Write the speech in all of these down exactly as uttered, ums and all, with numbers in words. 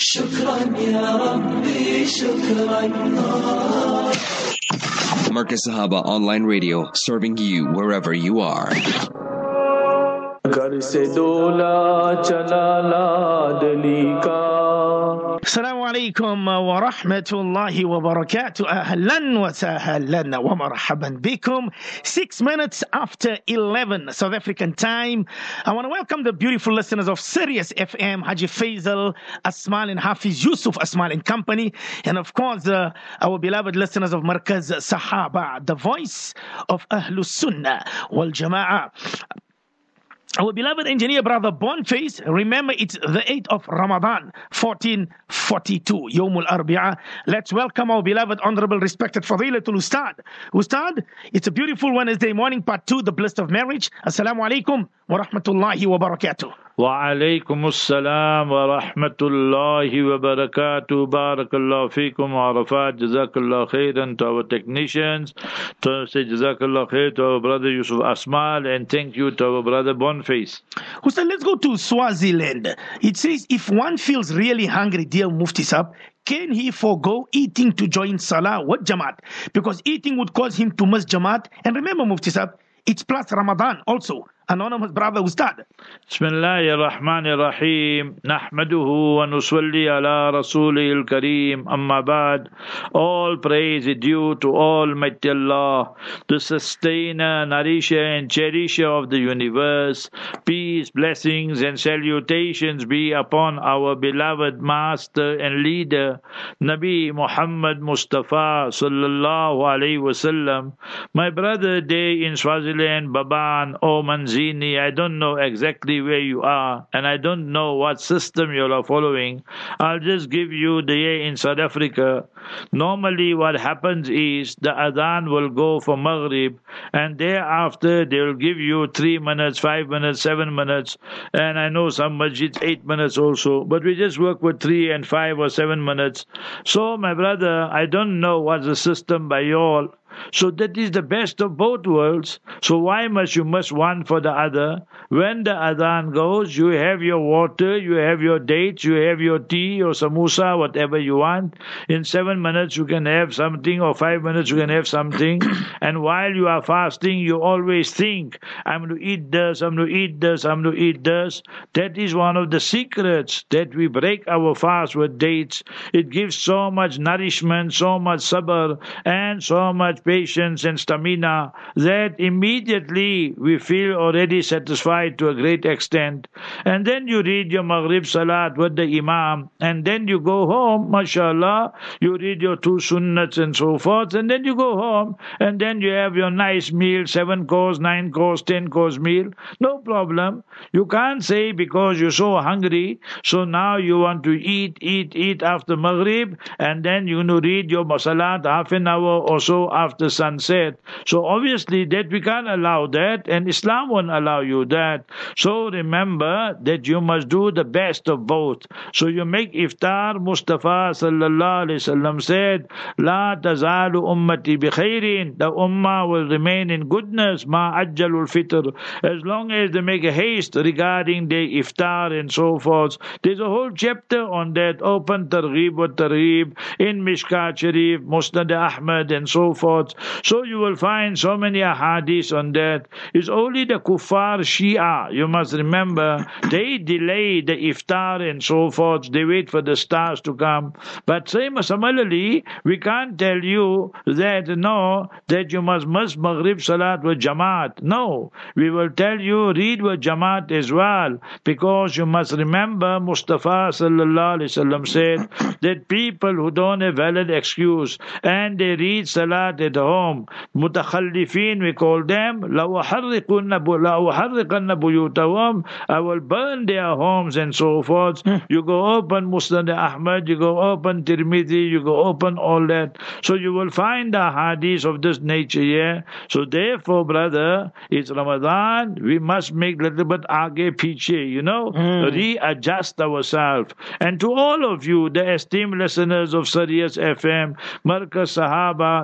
شكرا يا ربي شكرا. Marcus Sahaba Online Radio, serving you wherever you are. घर से डोला चला लाडली का. Assalamu alaikum wa rahmatullahi wa barakatuh. Ahlan wa sahlan wa marhaban bikum. Six minutes after eleven South African time. I want to welcome the beautiful listeners of Sirius F M, Haji Faisal Asmal and Hafiz Yusuf Asmal and Company. And of course, uh, our beloved listeners of Markaz Sahaba, the voice of Ahlus Sunnah wal Jama'ah. Our beloved engineer brother Boniface, remember it's the eighth of Ramadan, fourteen forty-two, Yawmul Arbi'a. Let's welcome our beloved, honorable, respected Fadilatul Ustad. Ustad, it's a beautiful Wednesday morning, part two, the bliss of marriage. Assalamu alaikum wa rahmatullahi wa barakatuh. Wa alaikum assalam wa rahmatullahi wa barakatuh. Barakallahu feekum wa arafat. Jazakallah khairan to our technicians. To say Jazakallah khair to our brother Yusuf Asmal, and thank you to our brother Boniface. Ustad, let's go to Swaziland. It says if one feels really hungry, dear Mufti Sahab, can he forego eating to join Salah? What Jamaat? Because eating would cause him to miss Jamaat. And remember, Mufti Sahab, it's plus Ramadan also. Anonymous brother Ustad. Bismillahir Rahmanir Rahim. Nahmaduhu wa nusalli ala Rasulil Kareem. Amma ba'd. All praise is due to Almighty Allah, the sustainer, nourisher and cherisher of the universe. Peace, blessings and salutations be upon our beloved master and leader, Nabi Muhammad Mustafa sallallahu alayhi wasallam. My brother day in Swaziland, Baban, Oman, I don't know exactly where you are, and I don't know what system you are following. I'll just give you the year in South Africa. Normally what happens is the adhan will go for Maghrib, and thereafter they will give you three minutes, five minutes, seven minutes, and I know some masjids eight minutes also, but we just work with three and five or seven minutes. So my brother, I don't know what's the system by you all. So that is the best of both worlds. So why must you miss one for the other? When the adhan goes, you have your water, you have your dates, you have your tea or samosa, whatever you want. In seven minutes you can have something, or five minutes you can have something. And while you are fasting, you always think, I'm going to eat this, I'm going to eat this, I'm going to eat this. That is one of the secrets that we break our fast with dates. It gives so much nourishment, so much sabr, and so much patience and stamina that immediately we feel already satisfied to a great extent. And then you read your Maghrib Salat with the Imam, and then you go home, mashallah, you read your two sunnats and so forth, and then you go home, and then you have your nice meal, seven course, nine course, ten course meal, no problem. You can't say because you're so hungry, so now you want to eat, eat, eat after Maghrib, and then you're going to read your Salat half an hour or so after the sunset. So obviously that we can't allow that, and Islam won't allow you that. So remember that you must do the best of both. So you make iftar. Mustafa sallallahu alaihi wasallam said, La tazalu ummati bi khairin. The ummah will remain in goodness, ma ajjalul fitr, as long as they make a haste regarding the iftar and so forth. There's a whole chapter on that, open targhib wa targhib in Mishkat Sharif, Musnad Ahmad and so forth. So you will find so many ahadith on that. It's only the kuffar Shia, you must remember, they delay the iftar and so forth. They wait for the stars to come. But same similarly, we can't tell you that no, that you must miss Maghrib Salat with Jamaat. No, we will tell you read with Jamaat as well, because you must remember Mustafa sallallahu alaihi wasallam said that people who don't have valid excuse and they read Salat at home, mutakhallifin we call them, لَوْ أَحَرِّقَنَّ بُيُوتَهُمْ, I will burn their homes and so forth. You go open Musnad Ahmad, you go open Tirmidhi, you go open all that. So you will find the hadith of this nature here. So therefore, brother, it's Ramadan, we must make little bit aage piche, you know, mm. readjust ourselves. And to all of you, the esteemed listeners of Sirius F M, Markaz Sahaba, the voice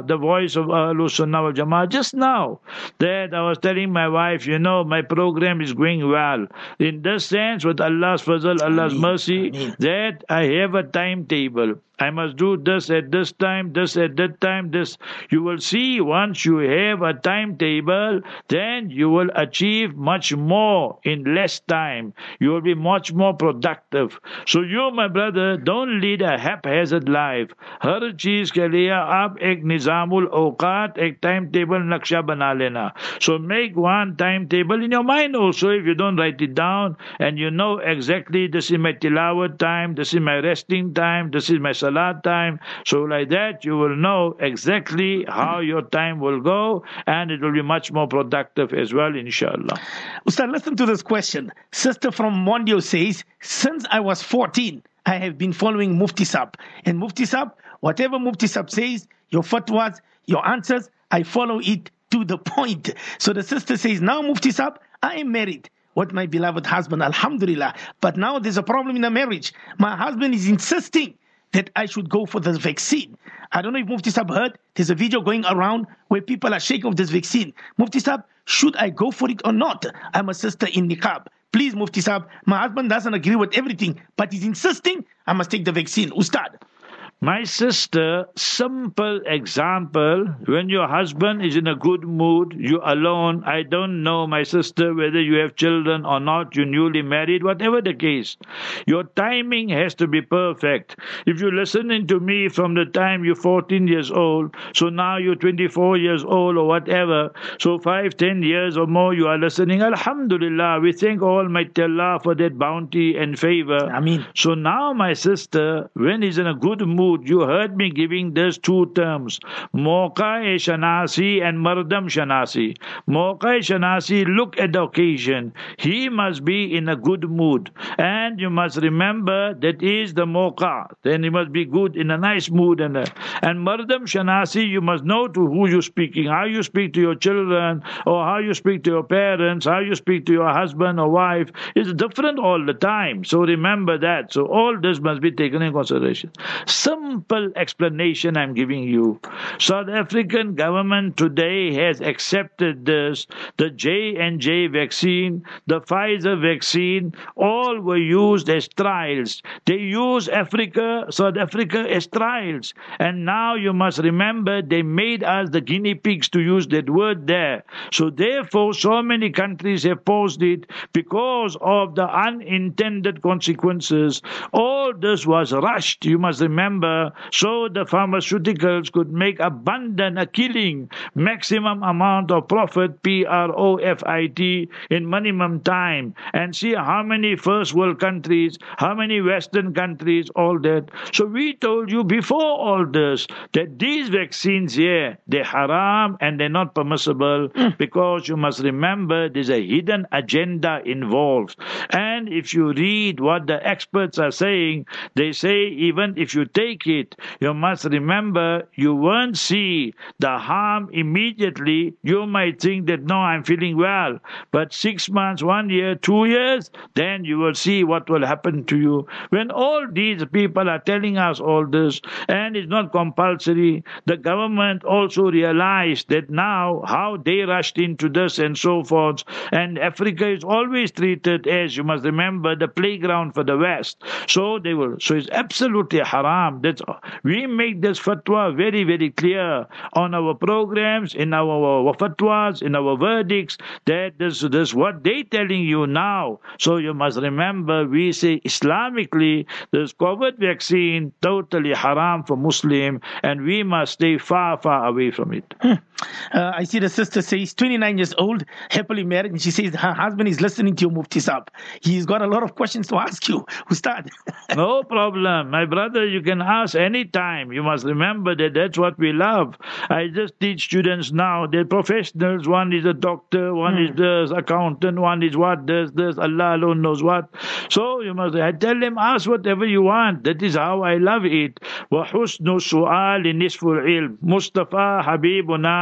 voice of Ahlus Sunnah wal Jama'ah just now, that I was telling my wife, you know, my program is going well. In this sense, with Allah's fazl, Allah's Ameen. mercy, Ameen. that I have a timetable. I must do this at this time, this at that time, this. You will see, once you have a timetable, then you will achieve much more in less time. You will be much more productive. So you, my brother, don't lead a haphazard life. हर चीज के लिए आप एक निजामुल औकात, एक timetable नक्शा बना लेना. So make one timetable in your mind also, if you don't write it down, and you know exactly this is my tilawat time, this is my resting time, this is my salat time. So like that, you will know exactly how your time will go, and it will be much more productive as well, inshallah. Ustad, listen to this question. Sister from Mondio says, since I was fourteen, I have been following Mufti Sab. And Mufti Sab, whatever Mufti Sab says, your fatwas, your answers, I follow it to the point. So the sister says, now Mufti Sab, I am married with my beloved husband, alhamdulillah. But now there's a problem in the marriage. My husband is insisting that I should go for the vaccine. I don't know if Mufti Sab heard, there's a video going around where people are shaking of this vaccine. Mufti Sab, should I go for it or not? I'm a sister in niqab. Please, Mufti Sab, my husband doesn't agree with everything, but he's insisting I must take the vaccine. Ustad. My sister, simple example, when your husband is in a good mood, you alone, I don't know, my sister, whether you have children or not, you're newly married, whatever the case, your timing has to be perfect. If you're listening to me from the time you're fourteen years old, so now you're twenty-four years old or whatever, so five, ten years or more you are listening, alhamdulillah, we thank Almighty Allah for that bounty and favor. Ameen. So now, my sister, when he's in a good mood, you heard me giving these two terms, Mawqa-e Shanasi and Mardam Shanasi. Mawqa-e Shanasi, look at the occasion. He must be in a good mood. And you must remember that is the Mawqa. Then he must be good, in a nice mood. And, uh, and Mardam Shanasi, you must know to who you're speaking, how you speak to your children, or how you speak to your parents, how you speak to your husband or wife. It's different all the time. So remember that. So all this must be taken in consideration. Some Simple explanation I'm giving you. South African government today has accepted this. The J and J vaccine, the Pfizer vaccine, all were used as trials. They use Africa, South Africa as trials. And now you must remember they made us the guinea pigs, to use that word there. So therefore so many countries have paused it because of the unintended consequences. All this was rushed, you must remember, so the pharmaceuticals could make abundant, a killing, maximum amount of profit, P R O F I T, in minimum time. And see how many first world countries, how many Western countries, all that. So we told you before all this that these vaccines here, they're haram and they're not permissible, because you must remember there's a hidden agenda involved. And if you read what the experts are saying, they say even if you take it, you must remember you won't see the harm immediately. You might think that, no, I'm feeling well. But six months, one year, two years, then you will see what will happen to you. When all these people are telling us all this, and it's not compulsory, the government also realized that now how they rushed into this and so forth. And Africa is always treated as, you must remember, the playground for the West. So they will. So it's absolutely haram. That's we make this fatwa very, very clear on our programs, in our, our fatwas, in our verdicts, that this, this what they telling you now. So you must remember, we say Islamically, this COVID vaccine totally haram for Muslim, and we must stay far, far away from it. Hmm. Uh, I see the sister says, twenty-nine years old, happily married, and she says her husband is listening to you, Mufti Sab. He's got a lot of questions to ask you. Ustad. No problem. My brother, you can ask any time. You must remember that that's what we love. I just teach students now. They're professionals. One is a doctor, one mm. is this accountant, one is what, this, this. Allah alone knows what. So you must, I tell them, ask whatever you want. That is how I love it. وَحُسْنُ السُّؤَالِ نِصْفُ الْعِلْمِ Mustafa Habibuna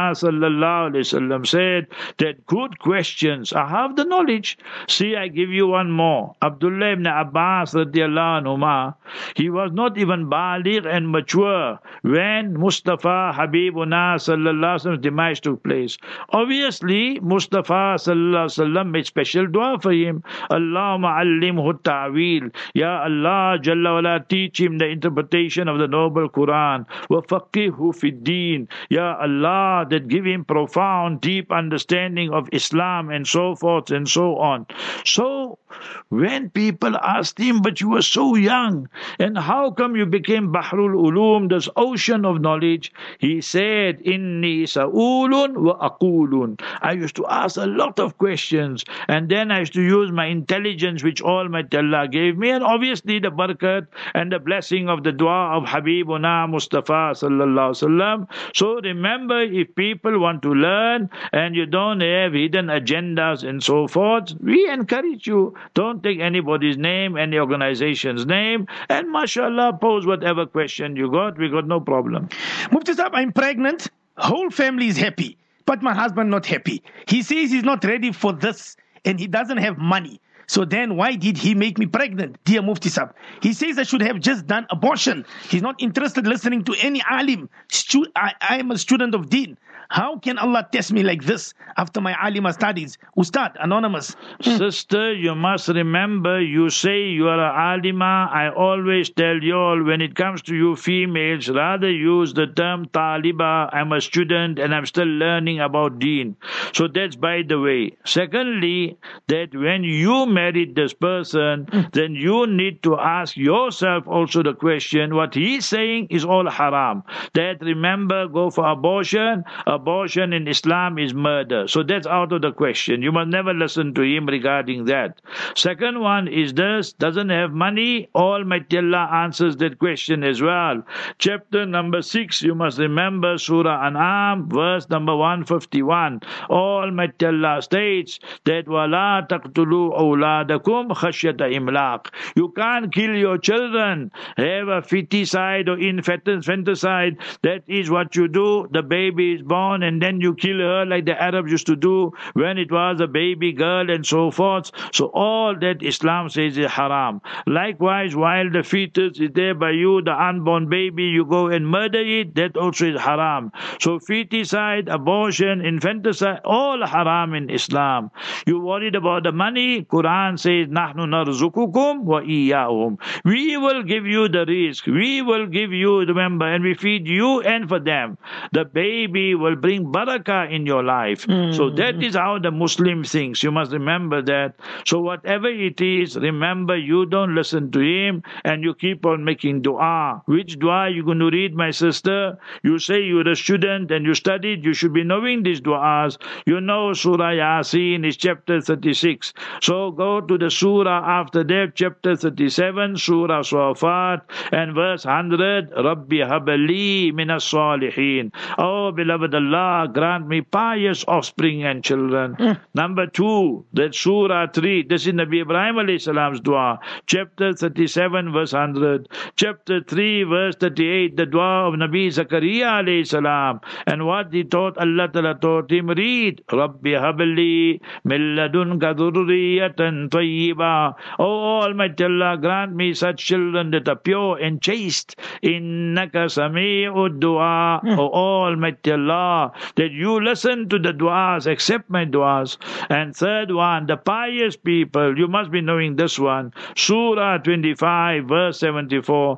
sallallahu alaihi wasallam said that good questions, I have the knowledge. See, I give you one more. Abdullah ibn Abbas radiallahu anhuma, he was not even baligh and mature when Mustafa Habibuna sallallahu alaihi wasallam's demise took place. Obviously, Mustafa sallallahu alaihi wasallam made special dua for him. Allahumma allimhu ta'wil. Ya Allah Jalla wala, teach him the interpretation of the noble Quran. Wa faqihhu fid deen. Ya Allah, that give him profound, deep understanding of Islam and so forth and so on. So, when people asked him, but you were so young, and how come you became Bahrul Ulum, this ocean of knowledge? He said, Inni sa'ulun wa aqulun. I used to ask a lot of questions, and then I used to use my intelligence which Almighty Allah gave me, and obviously the barakat and the blessing of the dua of Habibuna Mustafa sallallahu alaihi wasallam. So remember, if people want to learn and you don't have hidden agendas and so forth, we encourage you. Don't take anybody's name, any organization's name, and mashallah, pose whatever question you got. We got no problem. Mufti Sahib, I'm pregnant. Whole family is happy, but my husband not happy. He says he's not ready for this and he doesn't have money. So then why did he make me pregnant, dear Mufti Sahib? He says I should have just done abortion. He's not interested listening to any alim. Stu- I, I am a student of deen. How can Allah test me like this after my alima studies? Ustad, anonymous. Sister, you must remember, you say you are a alima. I always tell you all, when it comes to you females, rather use the term taliba. I'm a student and I'm still learning about deen. So that's by the way. Secondly, that when you married this person, then you need to ask yourself also the question, what he's saying is all haram. That, remember, go for abortion. Abortion in Islam is murder. So that's out of the question. You must never listen to him regarding that. Second one is this, doesn't have money. Almighty Allah answers that question as well. Chapter number six, you must remember, Surah An'am, verse number one fifty-one. Almighty Allah states that وَلَا تَقْتُلُوا أَوْلَادَكُمْ خَشْيَةَ إِمْلَاقٍ. You can't kill your children. Have a feticide or infanticide. That is what you do. The baby is born and then you kill her like the Arabs used to do when it was a baby girl and so forth. So all that Islam says is haram. Likewise, while the fetus is there by you, the unborn baby, you go and murder it, that also is haram. So feticide, abortion, infanticide, all haram in Islam. You worried about the money? Quran says, نَحْنُ نَرْزُقُكُمْ وَإِيَّاهُمْ. We will give you the risk. We will give you, remember, and we feed you and for them. The baby will bring barakah in your life. Mm. So that is how the Muslim thinks. You must remember that. So whatever it is, remember, you don't listen to him and you keep on making dua. Which dua you going to read, my sister? You say you're a student and you studied, you should be knowing these duas. You know Surah Yasin is chapter thirty-six. So go to the surah after that, chapter thirty-seven, Surah Safat, and verse one hundred, Rabbi habali minas salihin. Oh, beloved Allah, grant me pious offspring and children. Mm. Number two, that Surah three, this is Nabi Ibrahim alayhi salam's dua, chapter thirty-seven, verse one hundred. Chapter three, verse thirty-eight, the dua of Nabi Zakaria alayhi salam. And what he taught, Allah Ta'ala taught him, read, Rabbi habli min ladunka dhurriyatan tayyiba. Oh Almighty Allah, grant me such children that are pure and chaste. Innaka sami'ud dua. Mm. Oh Almighty Allah, that you listen to the du'as, accept my du'as. And third one, the pious people, you must be knowing this one. Surah twenty-five, verse seventy-four.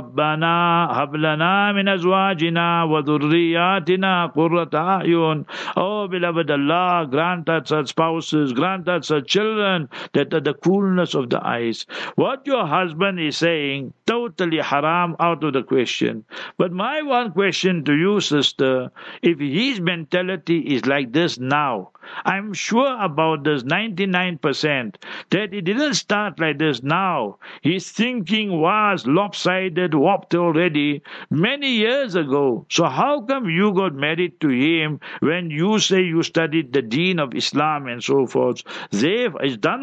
Rabbana hablana min azwajina wa dhurriyatina qurrata a'yun. Oh beloved Allah, grant us such spouses, grant us such children that are the coolness of the eyes. What your husband is saying, totally haram, out of the question. But my one question to you, sister, if his mentality is like this now, I'm sure about this ninety-nine percent that it didn't start like this now. His thinking was lopsided, warped already many years ago. So how come you got married to him when you say you studied the deen of Islam and so forth? They've done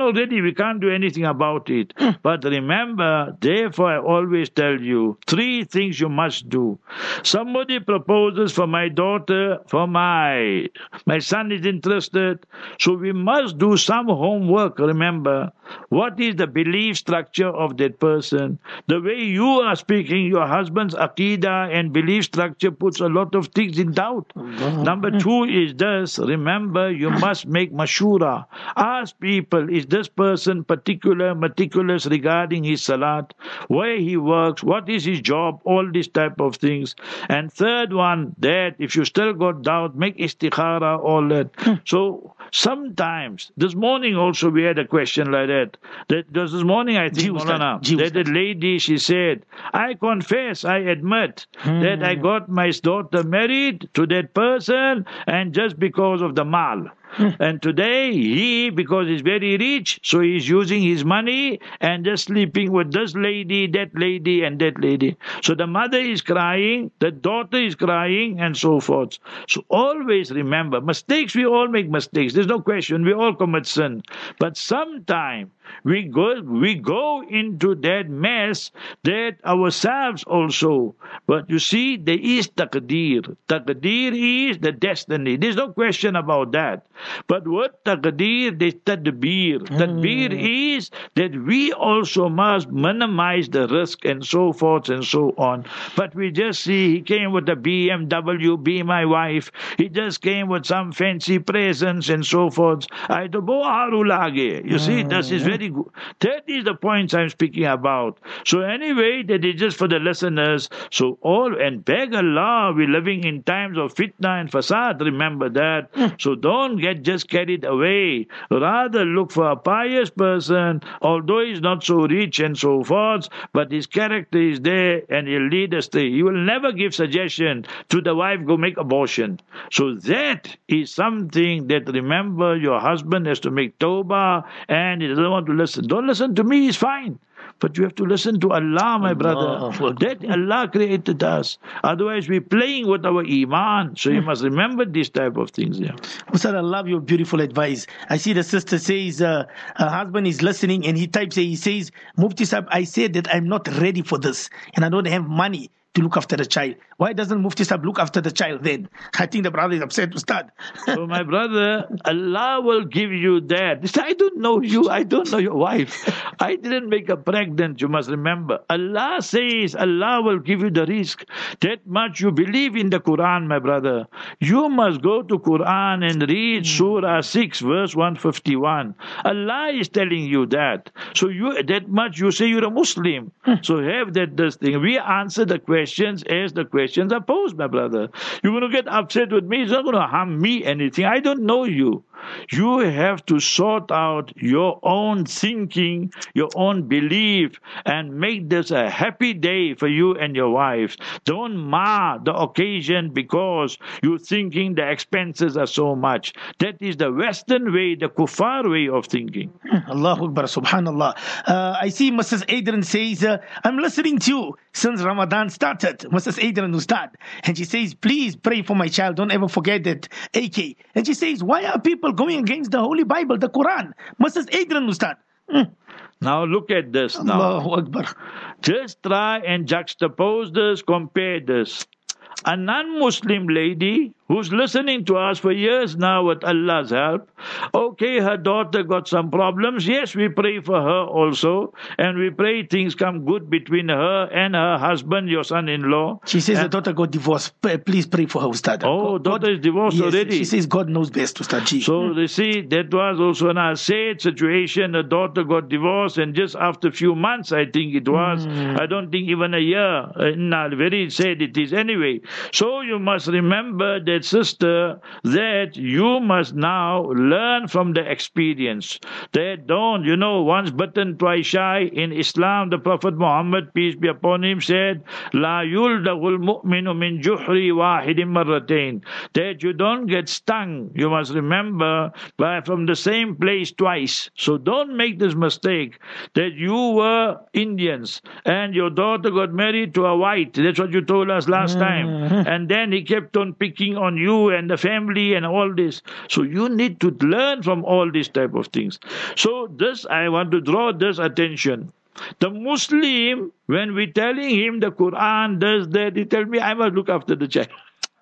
already. We can't do anything about it. But remember, therefore I always tell you, three things you must do. Somebody proposes for my daughter, for my, my son is interested. So we must do some homework, remember. What is the belief structure of that person? The way you are speaking, your husband's aqidah and belief structure puts a lot of things in doubt. Number two is this, remember, you must make mashura. Ask people, is this person particular, meticulous regarding his salat, where he works, what is his job, all these type of things. And third one, that if you still got doubt, make istikhara, all that. So sometimes, this morning also we had a question like that. That was this morning, I think, Maulana, that the lady, she said, I confess, I admit that I got my daughter married to that person and just because of the mal. And today, he, because he's very rich, so he's using his money and just sleeping with this lady, that lady, and that lady. So the mother is crying, the daughter is crying, and so forth. So always remember, mistakes, we all make mistakes. There's no question. We all commit sin. But sometimes we go, we go into that mess that ourselves also. But you see, there is taqdeer. Taqdeer is the destiny. There's no question about that. But what taqdeer, there's tadbir. Tadbir is that we also must minimize the risk and so forth and so on. But we just see, he came with a B M W, be my wife. He just came with some fancy presents and so forth. I don't know. You see, this is very good. That is the points I'm speaking about. So anyway, that is just for the listeners. So all, and beg Allah, we're living in times of fitna and fasad. Remember that. So don't get just carried away. Rather look for a pious person, although he's not so rich and so forth, but his character is there and he'll lead us there. He will never give suggestion to the wife, go make abortion. So that is something that, remember, your husband has to make tawbah and he doesn't want to listen. Don't listen to me, it's fine. But you have to listen to Allah, my brother. That Allah created us. Otherwise, we're playing with our iman. So you must remember these type of things. Yeah. Ustad, I love your beautiful advice. I see the sister says uh, her husband is listening and he types, he says, Mufti Sahib, I said that I'm not ready for this and I don't have money to look after the child. Why doesn't Mufti Sahib look after the child then? I think the brother is upset, Ustad. So my brother, Allah will give you that. He said, I don't know you, I don't know your wife. I didn't make her pregnant, you must remember. Allah says, Allah will give you the risk. That much you believe in the Quran, my brother. You must go to Quran and read Surah six, verse one fifty-one. Allah is telling you that. So you that much you say you're a Muslim. So have that this thing. We answer the question questions as the questions are posed, my brother. You're going to get upset with me. It's not going to harm me anything. I don't know you. You have to sort out your own thinking, your own belief, and make this a happy day for you and your wife. Don't mar the occasion because you're thinking the expenses are so much. That is the Western way, the kuffar way of thinking. Allahu Akbar, subhanallah. Uh, I see Missus Adrian says, uh, I'm listening to you since Ramadan started. Missus Adrian Ustad. And she says, please pray for my child. Don't ever forget that. A K. And she says, why are people going against the Holy Bible, the Quran? Missus Adrian Ustad. Mm. Now look at this now. Allahu Akbar. Just try and juxtapose this, compare this. A non-Muslim lady who's listening to us for years now with Allah's help. Okay, her daughter got some problems. Yes, we pray for her also. And we pray things come good between her and her husband, your son-in-law. She says and the daughter got divorced. Please pray for her, Ustad. Oh, God, daughter is divorced yes, already. She says God knows best, Ustad. G. So, you see, that was also a sad situation. The daughter got divorced and just after a few months, I think it was. Mm. I don't think even a year. Uh, nah, very sad it is anyway. So you must remember that, sister, that you must now learn from the experience. That don't, you know, once bitten, twice shy. In Islam, the Prophet Muhammad, peace be upon him, said, La yuldagul mu'minu min juhri wahidin marratain. That you don't get stung, you must remember, by from the same place twice. So don't make this mistake that you were Indians and your daughter got married to a white. That's what you told us last time. And then he kept on picking on you and the family and all this. So you need to learn from all these type of things. So this, I want to draw this attention. The Muslim, when we telling him the Quran does that, he tell me, I must look after the child.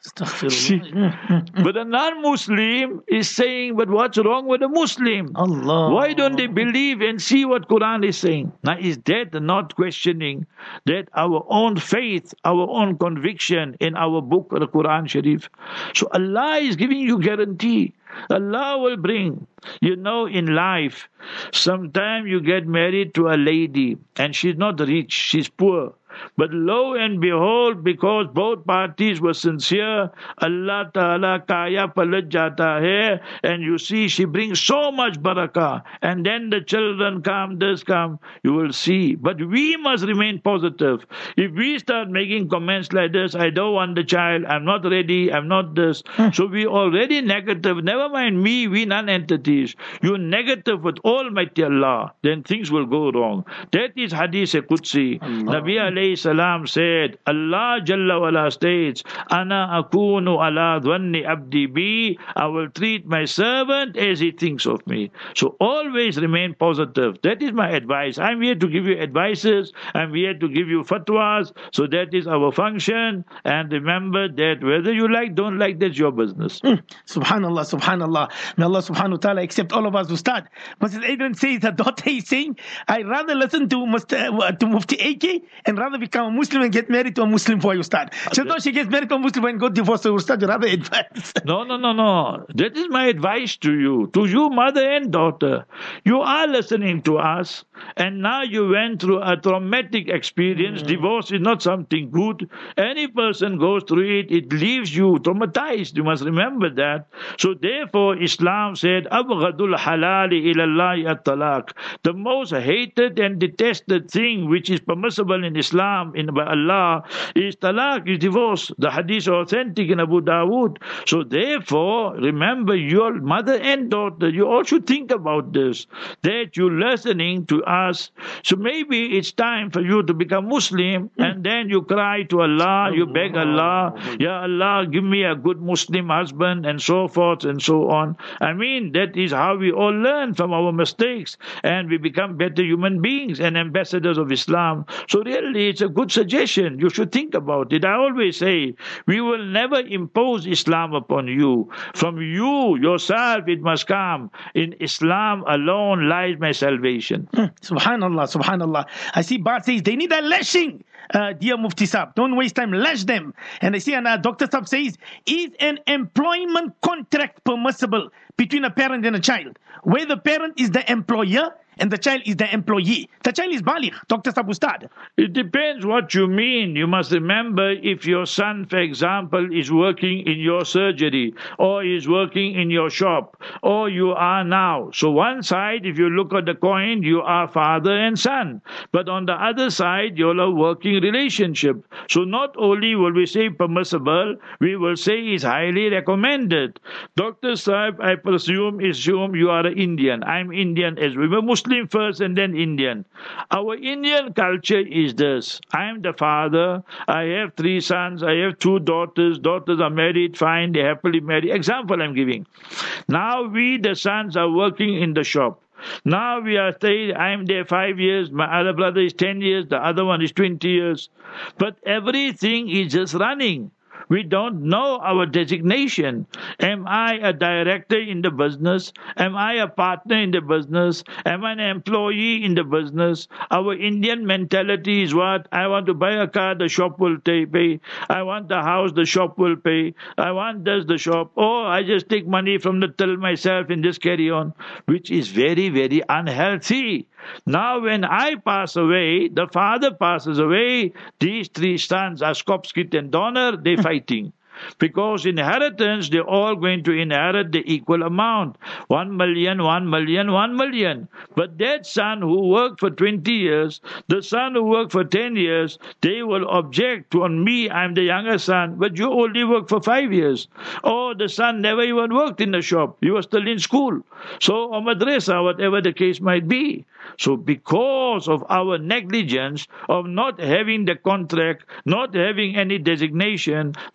See? But a non-Muslim is saying, but what's wrong with a Muslim? Allah. Why don't they believe and see what Quran is saying? Now, is that not questioning that our own faith, our own conviction in our book, the Quran Sharif? So Allah is giving you guarantee. Allah will bring. You know, in life, sometimes you get married to a lady and she's not rich, she's poor. But lo and behold, because both parties were sincere, Allah Ta'ala kaya palat jata hai, and you see she brings so much barakah, and then the children come, this come, you will see. But we must remain positive. If we start making comments like this, I don't want the child, I'm not ready, I'm not this, so we already negative. Never mind me, we non-entities. You're negative with Almighty Allah, then things will go wrong. That is Hadith Qudsi. Nabi alayhi salam said, Allah Jalla wala states, Ana akunu ala dhanni abdi bi, I will treat my servant as he thinks of me. So always remain positive. That is my advice. I'm here to give you advices. I'm here to give you fatwas. So that is our function. And remember that whether you like, don't like, that's your business. Mm. Subhanallah, subhanallah. May Allah subhanahu wa ta'ala accept all of us who start. Missus Adrian says, the daughter is saying, I'd rather listen to, Mister Uh, to Mufti A K and rather become a Muslim and get married to a Muslim before you start. So though she gets married to a Muslim and got divorced, so you start, you rather advance. No, no, no, no. That is my advice to you, to you, mother and daughter. You are listening to us, and now you went through a traumatic experience. Mm. Divorce is not something good. Any person goes through it, it leaves you traumatized. You must remember that. So therefore, Islam said, Abghadul halali ilallahi at-talaq. The most hated and detested thing which is permissible in Islam, in by Allah, is talaq, is divorce. The hadith is authentic in Abu Dawood. So therefore, remember your mother and daughter, you all should think about this, that you're listening to us. So maybe it's time for you to become Muslim, and then you cry to Allah, you beg Allah, Ya Allah, give me a good Muslim husband, and so forth and so on. I mean, that is how we all learn from our mistakes, and we become better human beings and ambassadors of Islam. So really, it's a good suggestion. You should think about it. I always say, we will never impose Islam upon you. From you, yourself, it must come. In Islam alone lies my salvation. Subhanallah, subhanallah. I see Bart says, they need a lashing. Uh, dear Mufti Saab, don't waste time, lash them. And I see and, uh, Doctor Saab says, is an employment contract permissible between a parent and a child, where the parent is the employer and the child is the employee? The child is baligh, Doctor Saab Ustad. It depends what you mean. You must remember, if your son, for example, is working in your surgery, or is working in your shop, or you are now. So one side, if you look at the coin, you are father and son. But on the other side, you're a working relationship. So not only will we say permissible, we will say it's highly recommended. Doctor Saab, I presume, assume you are an Indian. I'm Indian as well. We're Muslim first and then Indian. Our Indian culture is this. I am the father. I have three sons. I have two daughters. Daughters are married, fine. They're happily married. Example I'm giving. Now we, the sons, are working in the shop. Now we are staying, I'm there five years, my other brother is ten years, the other one is twenty years. But everything is just running. We don't know our designation. Am I a director in the business? Am I a partner in the business? Am I an employee in the business? Our Indian mentality is what? I want to buy a car, the shop will pay. I want the house, the shop will pay. I want this, the shop. Oh, I just take money from the till myself and just carry on, which is very, very unhealthy. Now when I pass away, the father passes away, these three sons, Skopskit and Donner, they're fighting. Because inheritance, they're all going to inherit the equal amount. One million, one million, one million. But that son who worked for twenty years, the son who worked for ten years, they will object to, on me, I'm the younger son, but you only worked for five years. Oh, the son never even worked in the shop. He was still in school. So, or madrasa, whatever the case might be. So because of our negligence of not having the contract, not having any designation, not having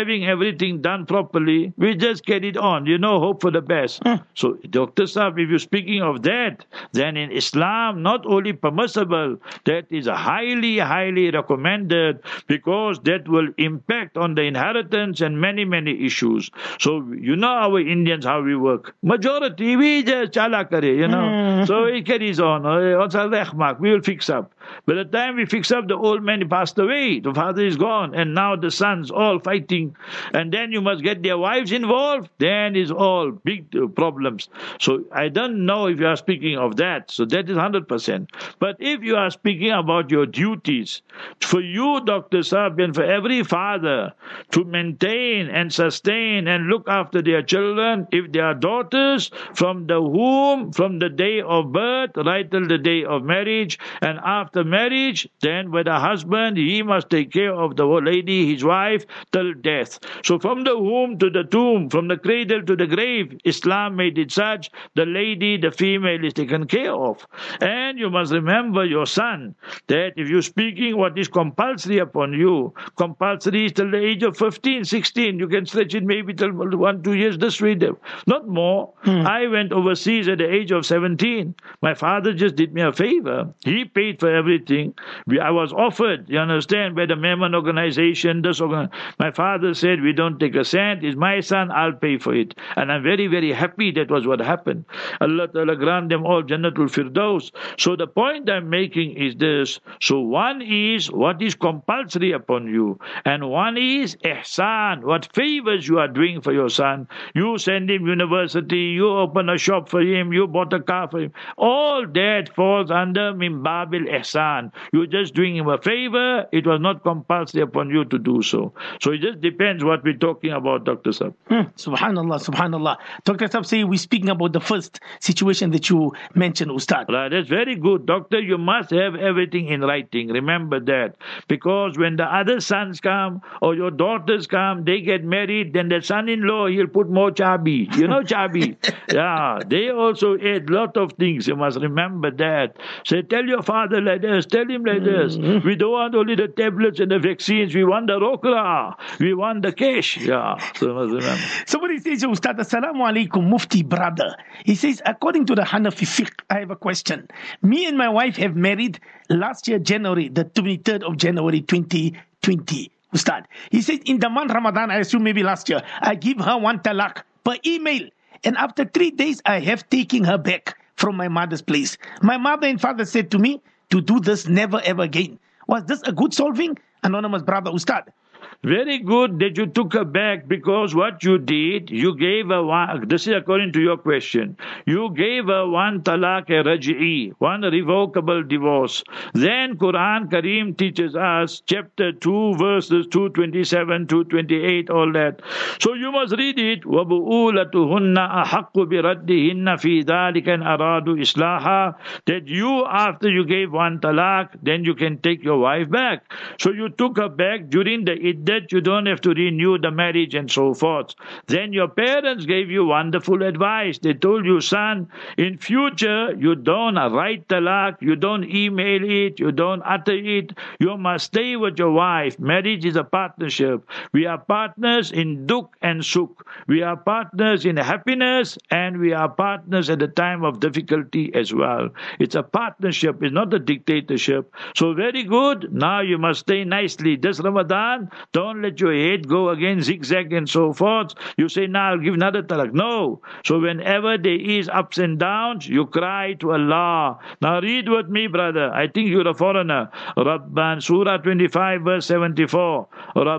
having everything done properly, we just carried on, you know, hope for the best. Mm. So, Doctor Saab, if you're speaking of that, then in Islam, not only permissible, that is highly, highly recommended, because that will impact on the inheritance and many, many issues. So, you know our Indians, how we work. Majority, we just chala kare, you know. Mm. So it carries on. We will fix up. By the time we fix up, the old man passed away. The father is gone. And now the sons all fighting. And then you must get their wives involved. Then is all big uh, problems. So I don't know if you are speaking of that. So that is one hundred percent. But if you are speaking about your duties, for you, Doctor Saab, and for every father to maintain and sustain and look after their children, if they are daughters, from the womb, from the day of birth, right till the day of marriage, and after marriage, then with a husband, he must take care of the lady, his wife, till death. So from the womb to the tomb, from the cradle to the grave, Islam made it such, the lady, the female is taken care of. And you must remember your son, that if you're speaking what is compulsory upon you, compulsory is till the age of fifteen, sixteen, you can stretch it maybe till one, two years this way, not more. Hmm. I went overseas at the age of seventeen. My father just did me a favor. He paid for everything. We, I was offered, you understand, by the Mehman organization, this organ. My father said, we don't take a cent. It's my son, I'll pay for it. And I'm very, very happy that was what happened. Allah Ta'ala grant them all Jannatul Firdaus. So the point I'm making is this. So one is what is compulsory upon you. And one is ihsan, what favors you are doing for your son. You send him university, you open a shop for him, you bought a car for him. All that falls under min babil ihsan. You're just doing him a favor. It was not compulsory upon you to do so. So it just depends what we're talking about, Doctor Saab. Hmm. Subhanallah, subhanallah. Doctor Saab say we're speaking about the first situation that you mentioned, Ustad. Right, that's very good. Doctor, you must have everything in writing. Remember that. Because when the other sons come or your daughters come, they get married, then the son-in-law, he'll put more chabi. You know chabi? Yeah, they also add lot of things. You must remember that. Say, tell your father like this, tell him like this. We don't want only the tablets and the vaccines. We want the rokla. We want the cash. Yeah, so must remember. Somebody says, Ustad, Assalamu alaikum, Mufti brother. He says, according to the Hanafi fiqh, I have a question. Me and my wife have married last year, January, the twenty-third of January, twenty twenty. Ustad. He says, in the month Ramadan, I assume maybe last year, I give her one talaq per email. And after three days, I have taken her back from my mother's place. My mother and father said to me to do this never ever again. Was this a good solving? Anonymous brother Ustad. Very good that you took her back, because what you did, you gave her one, this is according to your question, you gave her one talaq a raj'i, one revocable divorce. Then Quran Kareem teaches us, chapter two, verses two twenty-seven, two twenty-eight, all that. So you must read it, وَبُؤُولَتُهُنَّ أَحَقُّ بِرَدِّهِنَّ فِي ذَلِكَ أَنْ أَرَادُوا إِصْلَاحًا, that you, after you gave one talaq, then you can take your wife back. So you took her back during the iddat, you don't have to renew the marriage and so forth. Then your parents gave you wonderful advice. They told you, son, in future, you don't write talaq, you don't email it, you don't utter it. You must stay with your wife. Marriage is a partnership. We are partners in duk and suk. We are partners in happiness, and we are partners at the time of difficulty as well. It's a partnership. It's not a dictatorship. So very good. Now you must stay nicely. This Ramadan, don't let your head go again zigzag and so forth. You say, now I'll give another talaq. No. So whenever there is ups and downs, you cry to Allah. Now read with me, brother. I think you're a foreigner. Rabban, Surah twenty-five, verse seventy-four.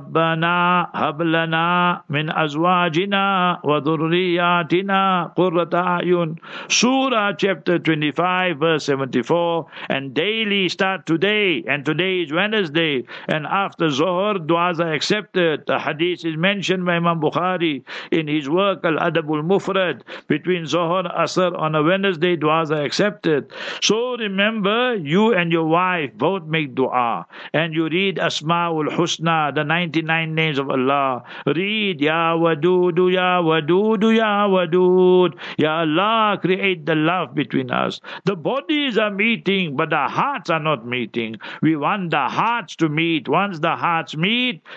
Rabbana hablana min azwajina wa dhurriyatina qurrata a'yun. Surah chapter twenty-five, verse seventy-four. And daily start today. And today is Wednesday. And after Zohar, du'as are accepted. The hadith is mentioned by Imam Bukhari in his work Al-Adabul Mufrad. Between Zohar and Asr on a Wednesday, du'as are accepted. So remember, you and your wife both make dua. And you read Asma'ul Husna, the ninety-nine names of Allah. Read Ya Wadudu, Ya Wadudu, Ya Wadud. Ya Allah, create the love between us. The bodies are meeting, but the hearts are not meeting. We want the hearts to meet. Once the hearts meet,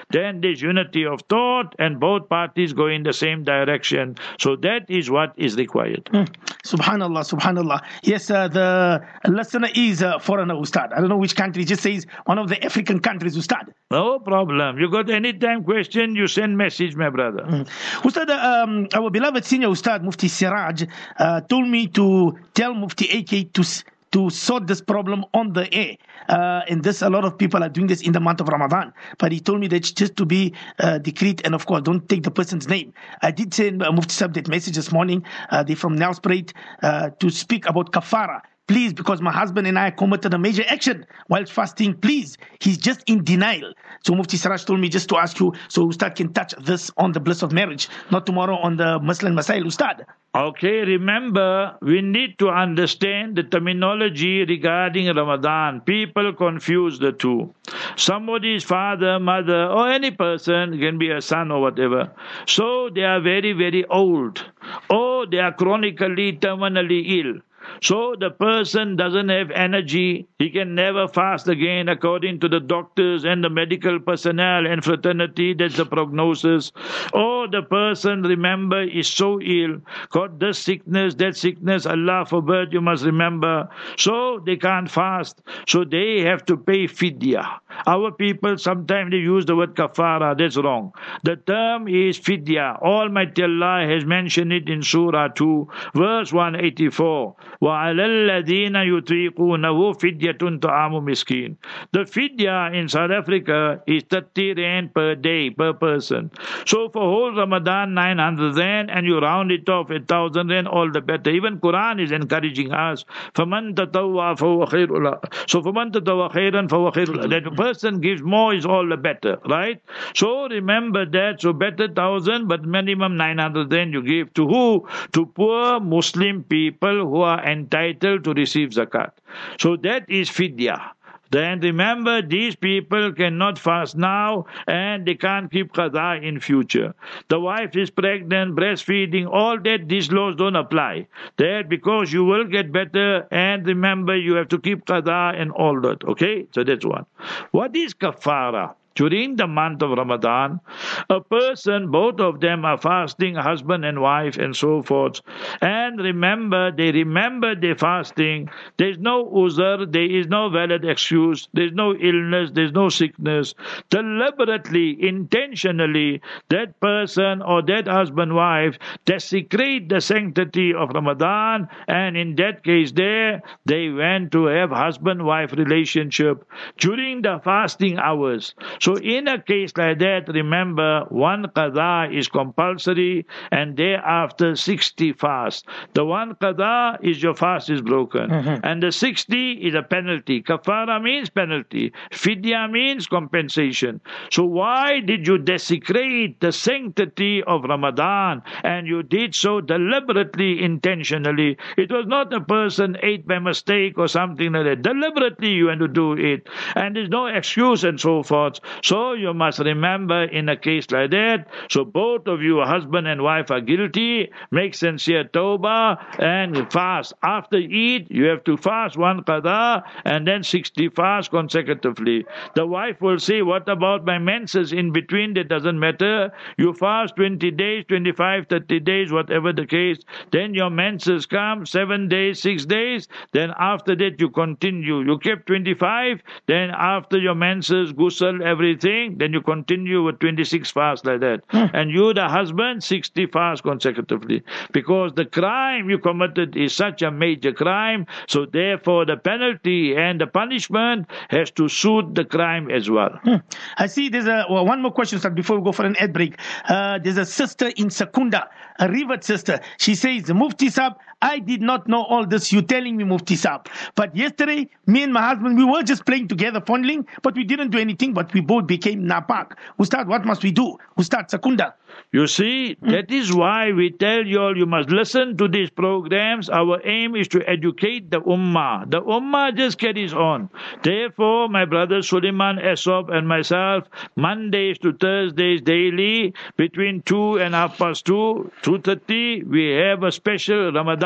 then there's unity of thought and both parties go in the same direction. So that is what is required. Mm. Subhanallah, subhanallah. Yes, uh, the listener is a foreigner, Ustad. I don't know which country. It just says one of the African countries, Ustad. No problem. You got any time question, you send message, my brother. Mm. Ustad, um, our beloved senior Ustad, Mufti Siraj, uh, told me to tell Mufti A K to to sort this problem on the air. Uh, and this, a lot of people are doing this in the month of Ramadan. But he told me that it's just to be uh, discreet and, of course, don't take the person's name. I did send uh, Mufti Sahib that message this morning. Uh, they're from Nelspruit uh, to speak about kafara. Please, because my husband and I committed a major action while fasting, please. He's just in denial. So Mufti Siraj told me just to ask you so Ustad can touch this on the bliss of marriage, not tomorrow on the Muslim Masail, Ustad. Okay, remember, we need to understand the terminology regarding Ramadan. People confuse the two. Somebody's father, mother, or any person, can be a son or whatever. So they are very, very old. Or they are chronically, terminally ill. So the person doesn't have energy. He can never fast again according to the doctors and the medical personnel and fraternity. That's the prognosis. Or the person, remember, is so ill, got this sickness, that sickness, Allah forbid, you must remember. So they can't fast. So they have to pay fidya. Our people, sometimes they use the word kafara. That's wrong. The term is fidya. Almighty Allah has mentioned it in Surah two, verse one eighty-four. وَعَلَى الَّذِينَ يُطِيقُونَهُ فِدْيَةٌ طَعَامُ مِسْكِينٍ. The fidya in South Africa is thirty rand per day, per person. So for whole Ramadan, nine hundred rand, and you round it off at one thousand rand, all the better. Even Quran is encouraging us. فَمَنْ تَطَوَّعَ فَهُوَ خَيْرٌ لَهُ. So فَمَنْ تَطَوَّعَ خَيْرًا فَهُوَ خَيْرٌ لَهُ. That person gives more is all the better, right? So remember that. So better one thousand, but minimum nine hundred rand you give. To who? To poor Muslim people who are entitled to receive zakat. So that is fidya. Then remember, these people cannot fast now and they can't keep qada in future. The wife is pregnant, breastfeeding, all that, these laws don't apply. That because you will get better, and remember, you have to keep qada and all that. Okay? So that's one. What is kafara? During the month of Ramadan, a person, both of them are fasting, husband and wife and so forth. And remember, they remember their fasting. There's no uzr, there is no valid excuse, there's no illness, there's no sickness. Deliberately, intentionally, that person or that husband, wife, desecrate the sanctity of Ramadan, and in that case there, they went to have husband-wife relationship during the fasting hours. So in a case like that, remember, one qada is compulsory and thereafter sixty fast. The one qada is your fast is broken. Mm-hmm. And the sixty is a penalty. Kafara means penalty. Fidya means compensation. So why did you desecrate the sanctity of Ramadan? And you did so deliberately, intentionally. It was not a person ate by mistake or something like that. Deliberately you went to do it. And there's no excuse and so forth. So you must remember in a case like that, so both of you, husband and wife, are guilty, make sincere tawbah and fast. After Eid, you have to fast one qada and then sixty fast consecutively. The wife will say, what about my menses in between? That doesn't matter. You fast twenty days, twenty-five, thirty days, whatever the case. Then your menses come, seven days, six days. Then after that you continue. You kept twenty-five, then after your menses, ghusl, everything, then you continue with twenty-six fasts like that. Hmm. And you, the husband, sixty fasts consecutively. Because the crime you committed is such a major crime, so therefore the penalty and the punishment has to suit the crime as well. Hmm. I see there's a well, one more question, sir, before we go for an ad break. Uh, there's a sister in Secunda, a Rivet sister. She says, Mufti Sahib, I did not know all this. You're telling me, Mufti Sahib. But yesterday, me and my husband, we were just playing together, fondling, but we didn't do anything, but we both became napak. Ustad, what must we do? Ustad, Secunda. You see, mm. that is why we tell you all, you must listen to these programs. Our aim is to educate the ummah. The ummah just carries on. Therefore, my brother Suleiman Esop and myself, Mondays to Thursdays daily, between two and half past two, two thirty, we have a special Ramadan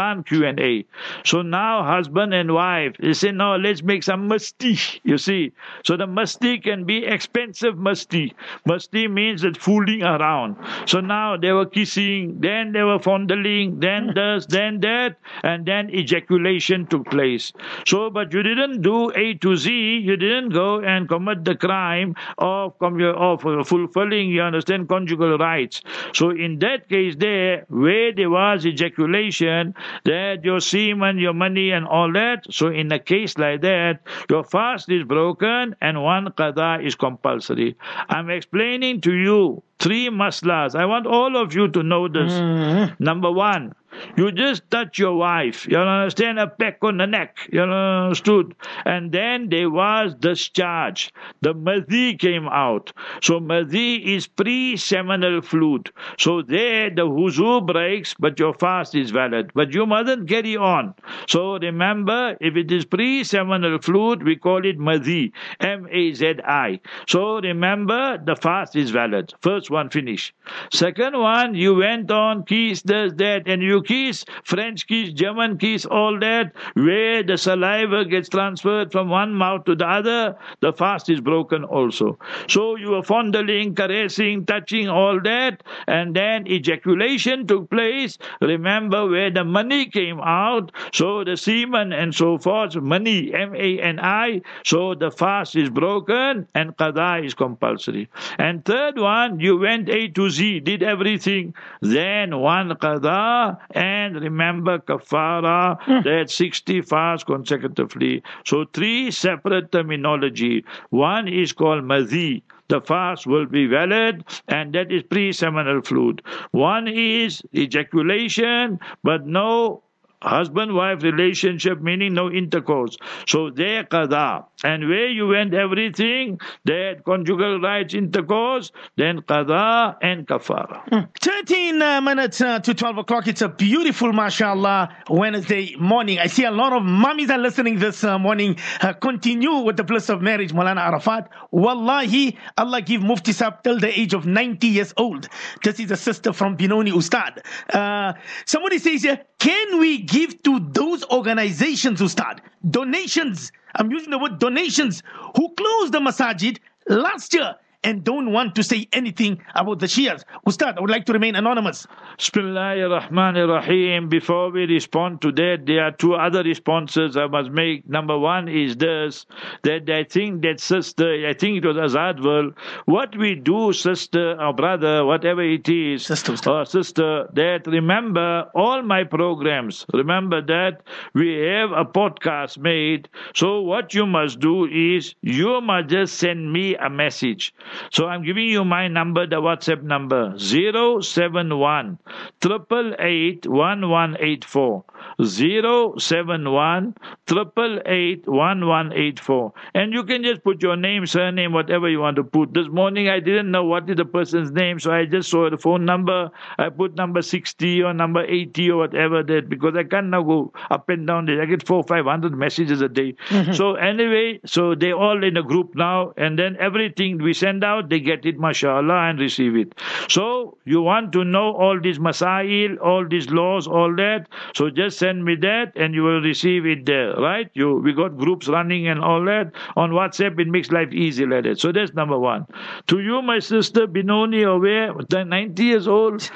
Ramadan Q and A. So now husband and wife, they say, no, let's make some masti, you see. So the masti can be expensive masti. Masti means that fooling around. So now they were kissing, then they were fondling, then this, then that, and then ejaculation took place. So, but you didn't do A to Z, you didn't go and commit the crime of, of fulfilling, you understand, conjugal rights. So in that case there, where there was ejaculation, that your semen, your money and all that, so in a case like that, your fast is broken and one qada is compulsory. I'm explaining to you three maslas. I want all of you to know this. Mm-hmm. Number one, you just touch your wife, you understand, a peck on the neck, you understood, and then there was discharge. The madhi came out. So madhi is pre-seminal fluid. So there the wuzu breaks, but your fast is valid. But you mustn't carry on. So remember, if it is pre-seminal fluid, we call it madhi, M A Z I. So remember, the fast is valid. First one, finish. Second one, you went on, kiss this, that, and you kiss, French kiss, German kiss, all that, where the saliva gets transferred from one mouth to the other, the fast is broken also. So you were fondling, caressing, touching, all that, and then ejaculation took place. Remember where the money came out, so the semen and so forth, money, M A N I, so the fast is broken and qada is compulsory. And third one, you went A to Z, did everything, then one qada, and remember kafara, mm. that sixty fasts consecutively. So three separate terminology. One is called madhi. The fast will be valid, and that is pre-seminal fluid. One is ejaculation, but no husband-wife relationship, meaning no intercourse. So there qada. And where you went everything, that conjugal rights, intercourse, then qada and kafara. thirteen uh, minutes uh, to twelve o'clock. It's a beautiful, mashallah, Wednesday morning. I see a lot of mummies are listening this uh, morning. Uh, continue with the bliss of marriage, Maulana Arafat. Wallahi, Allah give Mufti Sahib till the age of ninety years old. This is a sister from Binoni Ustad. Uh, somebody says here, can we give to those organizations, Ustad, donations? I'm using the word donations, who closed the masajid last year and don't want to say anything about the Shias. Ustad, I would like to remain anonymous. Bismillahir Rahmanir Rahim. Before we respond to that, there are two other responses I must make. Number one is this, that I think that sister, I think it was Azadwal, what we do, sister or brother, whatever it is, sister, or sister, that remember all my programs, remember that we have a podcast made. So what you must do is, you must just send me a message. So I'm giving you my number, the WhatsApp number, zero seven one, eight eight eight, one one eight four. zero seven one, eight eight eight, one one eight four. And you can just put your name, surname, whatever you want to put. This morning I didn't know what is the person's name, so I just saw the phone number. I put number sixty or number eighty or whatever that, because I can't now go up and down there. I get four, five hundred messages a day. Mm-hmm. So anyway, so they're all in a group now, and then everything we send out, they get it, mashallah, and receive it. So you want to know all these masail, all these laws, all that, so just send me that and you will receive it there, right? You we got groups running and all that on WhatsApp. It makes life easy like that. So that's number one. To you, my sister Binoni, aware, ninety years old.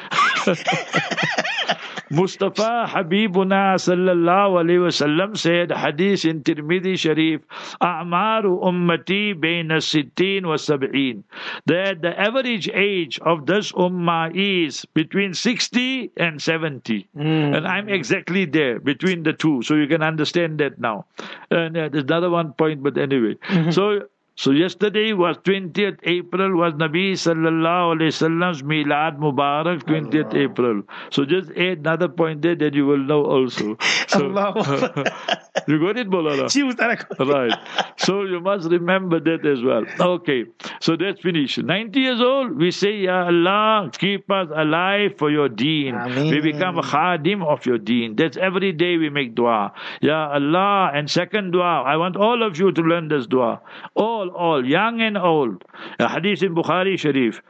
Mustafa Habibuna sallallahu alayhi wasallam said, hadith in Tirmidhi Sharif, A'maru ummati bayna sitteen wa sab'een, that the average age of this ummah is between sixty and seventy. Mm. And I'm exactly there, between the two. So you can understand that now. And uh, there's another one point, but anyway. Mm-hmm. So So yesterday was twentieth April, was Nabi sallallahu alayhi wasallam's Milad Mubarak, twentieth April. So just add another point there that you will know also. So, you got it, Bolala? Right. So you must remember that as well. Okay. So that's finished. ninety years old, we say, Ya Allah, keep us alive for your deen. Ameen. We become a khadim of your deen. That's every day we make dua. Ya Allah. And second dua, I want all of you to learn this dua. All all, all, young and old. A hadith in Bukhari Sharif.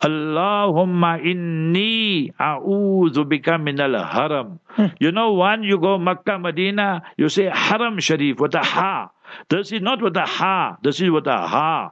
Allahumma inni a'udhu bika min al-haram. You know, when you go Makkah, Medina, you say Haram Sharif with a ha. This is not with a ha. This is with a ha.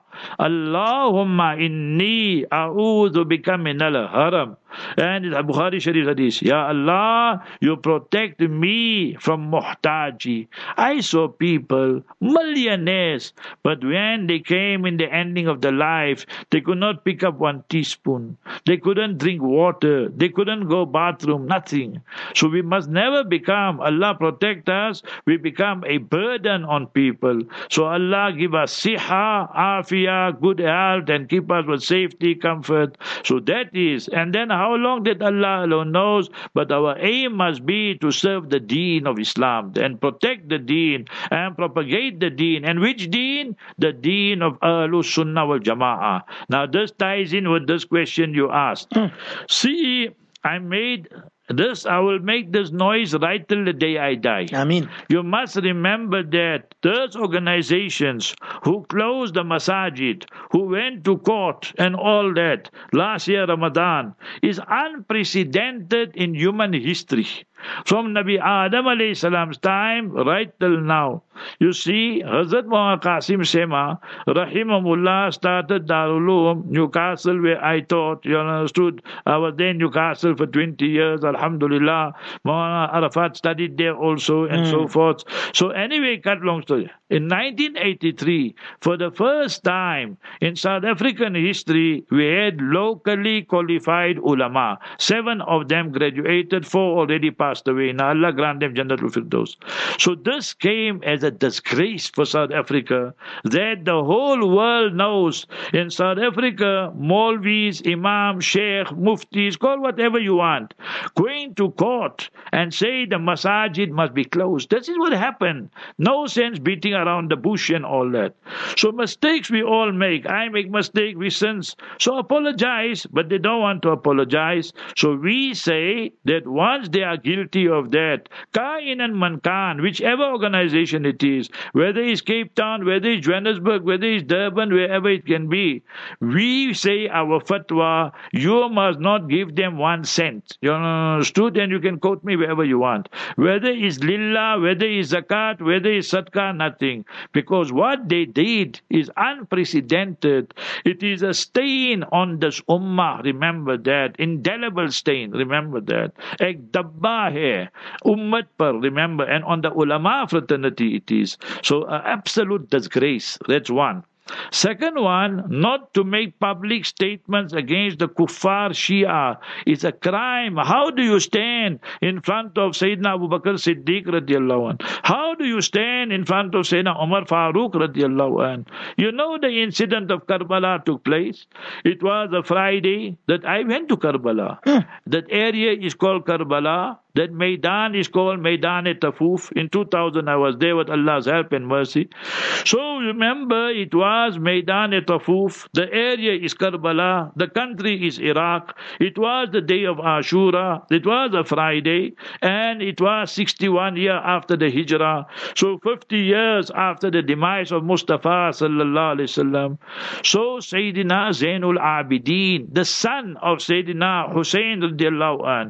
Allahumma inni a'udhu bika min al-haram. And it's a Bukhari Sharif hadith. Ya Allah, you protect me from muhtaji. I saw people, millionaires, but when they came in the ending of their life, they could not pick up one teaspoon. They couldn't drink water. They couldn't go bathroom, nothing. So we must never become, Allah protect us, we become a burden on people. So Allah give us siha, afiyah, good health, and keep us with safety, comfort. So that is, and then how long that Allah alone knows, but our aim must be to serve the deen of Islam and protect the deen and propagate the deen. And which deen? The deen of Ahlus Sunnah wal Jama'ah. Now this ties in with this question you asked. Mm. See, I made this, I will make this noise right till the day I die. I mean, you must remember that those organizations who closed the masajid, who went to court and all that last year Ramadan is unprecedented in human history. From Nabi Adam alayhi salam's time right till now. You see, Hazrat Muhammad Qasim Sema, Rahimahullah, started Darul Uloom, Newcastle, where I taught, you understood. I was there in Newcastle for twenty years, Alhamdulillah. Maulana Arafat studied there also, and mm. so forth. So anyway, cut long story. In nineteen eighty-three, for the first time in South African history, we had locally qualified ulama. Seven of them graduated, four already passed away. Now Allah grant them Jannatul Firdaus. So this came as a disgrace for South Africa, that the whole world knows in South Africa, Maulvis, Imams, Sheikh, Muftis, call whatever you want, going to court and say the masajid must be closed. This is what happened. No sense beating around the bush and all that. So mistakes we all make. I make mistakes, we sins. So apologize, but they don't want to apologize. So we say that once they are guilty of that, Kain and Mankan, whichever organization it is, whether it's Cape Town, whether it's Johannesburg, whether it's Durban, wherever it can be, we say our fatwa, you must not give them one cent. You understood? And you can quote me wherever you want. Whether it's lillah, whether it's zakat, whether it's sadaqah, nothing. Because what they did is unprecedented. It is a stain on this ummah. Remember that. Indelible stain. Remember that. Ek dabba hai. Ummat par. Remember. And on the ulama fraternity it is. So uh, absolute disgrace. That's one. Second one, not to make public statements against the kuffar Shia is a crime. How do you stand in front of Sayyidina Abu Bakr Siddiq radiallahu anh? How do you stand in front of Sayyidina Umar Farooq radiallahu anh? You know the incident of Karbala took place. It was a Friday that I went to Karbala. That area is called Karbala. That Maidan is called Maidan-e-Tafuf. In two thousand I was there with Allah's help and mercy. So remember, it was Maidan-e-Tafuf. The area is Karbala. The country is Iraq. It was the day of Ashura. It was a Friday. And it was sixty-one years after the Hijrah. So fifty years after the demise of Mustafa sallallahu alaihi wasallam. So Sayyidina Zainul Abidin, the son of Sayyidina Hussein radiallahu anh,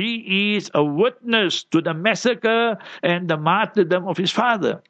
he is a witness to the massacre and the martyrdom of his father.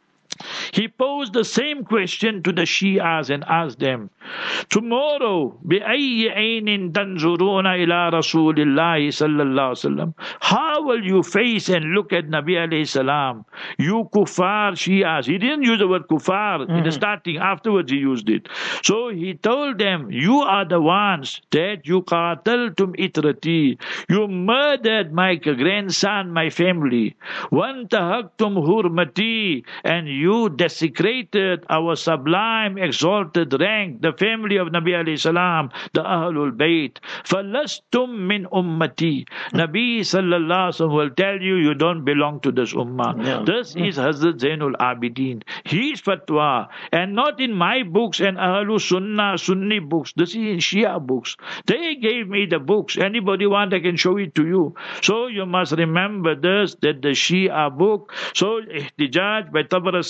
He posed the same question to the Shias and asked them, tomorrow, بِأَيِّ عَيْنٍ تَنْظُرُونَ إِلَىٰ رَسُولِ اللَّهِ صَلَّى اللَّهُ عَلَيْهِ وسلم. How will you face and look at Nabi alayhi salam? You kuffar Shias. He didn't use the word kuffar mm-hmm. in the starting. Afterwards he used it. So he told them, you are the ones that you qataltum itrati. You murdered my grandson, my family. وَانْتَهَكْتُمْ hurmati. And you desecrated our sublime, exalted rank, the family of Nabi alayhi salam, the Ahlul Bayt. فَلَسْتُمْ مِنْ ummati. Nabi sallallahu alaihi wasallam will tell you, you don't belong to this ummah. Yeah. This is Hazrat Zainul Abidin. His fatwa, and not in my books and Ahlul Sunnah, Sunni books. This is in Shia books. They gave me the books. Anybody want, I can show it to you. So you must remember this, that the Shia book, so Ihtijaj by Tabarasi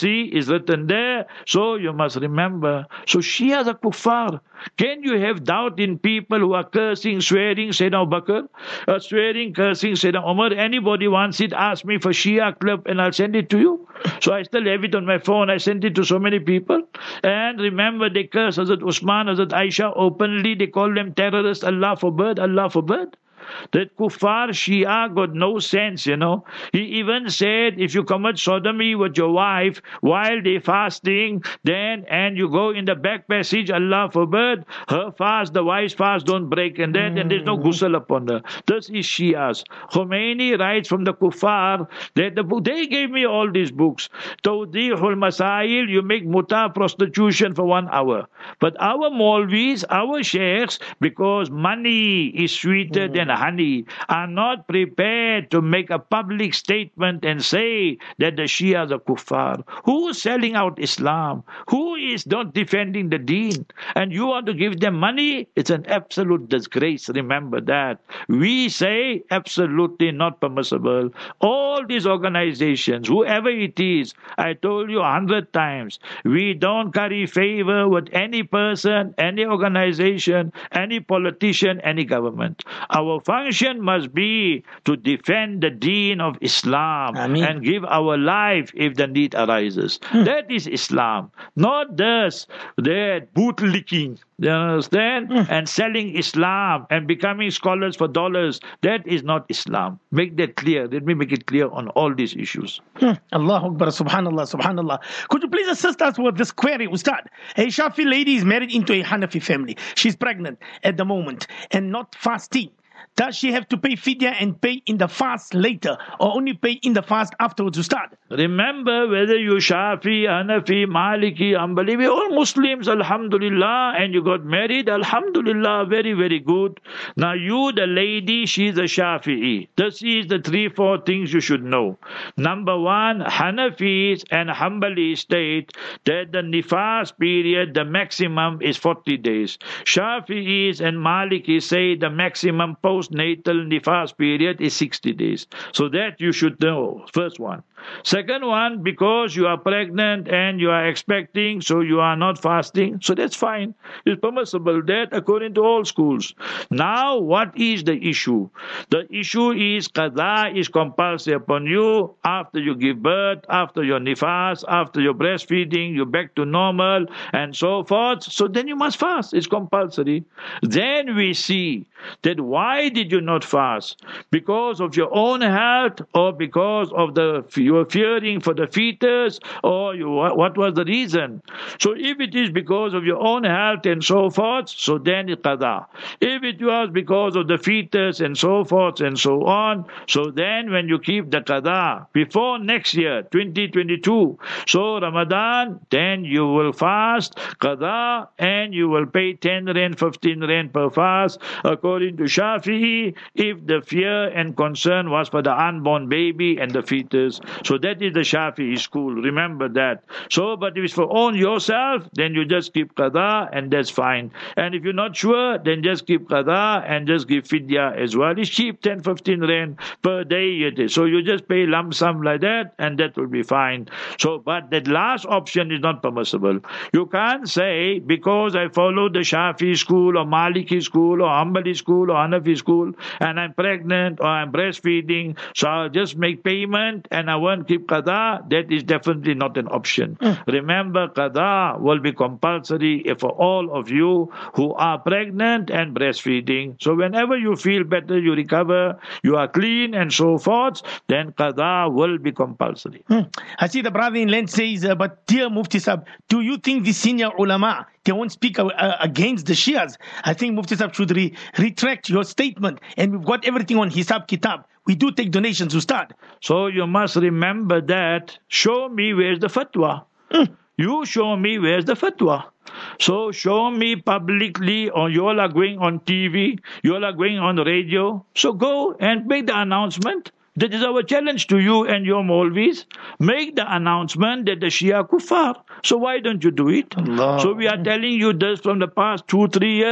prophecy is written there. So you must remember. So Shia the kuffar. Can you have doubt in people who are cursing, swearing, Sayyidina Abu Bakr, uh, swearing, cursing, Sayyidina Umar? Anybody wants it, ask me for Shia clip and I'll send it to you. So I still have it on my phone. I sent it to so many people. And remember, they curse Hazrat Usman, Hazrat Aisha openly. They call them terrorists. Allah forbid, Allah forbid. That kuffar Shia got no sense, you know. He even said, if you commit sodomy with your wife while they fasting, then, and you go in the back passage, Allah forbid, her fast, the wife's fast don't break, and then, then there's no ghusl upon her. This is Shias. Khomeini writes from the kuffar that the book, they gave me all these books. Tawdihul Masail, you make muta, prostitution for one hour. But our Maulvis, our sheikhs, because money is sweeter than honey, are not prepared to make a public statement and say that the Shias are kuffar. Who is selling out Islam? Who is not defending the deen? And you want to give them money? It's an absolute disgrace. Remember that. We say absolutely not permissible. All these organizations, whoever it is, I told you a hundred times, we don't curry favor with any person, any organization, any politician, any government. Our function must be to defend the deen of Islam Ameen. And give our life if the need arises. Hmm. That is Islam. Not this, that bootlicking, you understand? Hmm. And selling Islam and becoming scholars for dollars. That is not Islam. Make that clear. Let me make it clear on all these issues. Hmm. Allahu Akbar, subhanallah, subhanallah. Could you please assist us with this query, Ustad? A Shafi lady is married into a Hanafi family. She's pregnant at the moment and not fasting. Does she have to pay fidya and pay in the fast later, or only pay in the fast afterwards to start? Remember, whether you Shafi, Hanafi, Maliki, Hanbali, we're all Muslims, alhamdulillah, and you got married, alhamdulillah, very, very good. Now you, the lady, she's a Shafi'i. This is the three, four things you should know. Number one, Hanafis and Hanbali state that the nifas period, the maximum is forty days. Shafi'is and Maliki say the maximum postnatal nifas period is sixty days. So that you should know, first one. Second one, because you are pregnant and you are expecting, so you are not fasting, so that's fine. It's permissible, that according to all schools. Now, what is the issue? The issue is qada is compulsory upon you after you give birth, after your nifas, after your breastfeeding, you're back to normal, and so forth. So then you must fast. It's compulsory. Then we see that why did you not fast? Because of your own health, or because of the you were fearing for the fetus, or you, what was the reason? So if it is because of your own health and so forth, so then it's qada. If it was because of the fetus and so forth and so on, so then when you keep the qada before next year, twenty twenty-two, so Ramadan, then you will fast qada and you will pay ten rand, fifteen rand per fast, according to Shafi'i, if the fear and concern was for the unborn baby and the fetus. So that is the Shafi'i school. Remember that. So, but if it's for own yourself, then you just keep qada and that's fine. And if you're not sure, then just keep qada and just give fidya as well. It's cheap, ten, fifteen rand per day it is. So you just pay lump sum like that and that will be fine. So, but that last option is not permissible. You can't say, because I follow the Shafi'i school or Maliki school or Hanbali school or Hanafi school and I'm pregnant or I'm breastfeeding, so I'll just make payment and I won't keep qada. That is definitely not an option. Mm. Remember, qada will be compulsory for all of you who are pregnant and breastfeeding. So whenever you feel better, you recover, you are clean and so forth, then qada will be compulsory. Mm. I see the brother in land says, uh, but dear Mufti Sahib, do you think the senior ulama, they won't speak uh, against the Shias? I think Mufti Sahib should re- retract your statement, and we've got everything on Hisab Kitab. We do take donations to start. So you must remember that. Show me where's the fatwa. Mm. You show me where's the fatwa. So show me publicly, or you all are going on T V, you all are going on radio. So go and make the announcement. That is our challenge to you and your Maulvis. Make the announcement that the Shia kuffar. So why don't you do it? Allah. So we are telling you this from the past two, three years.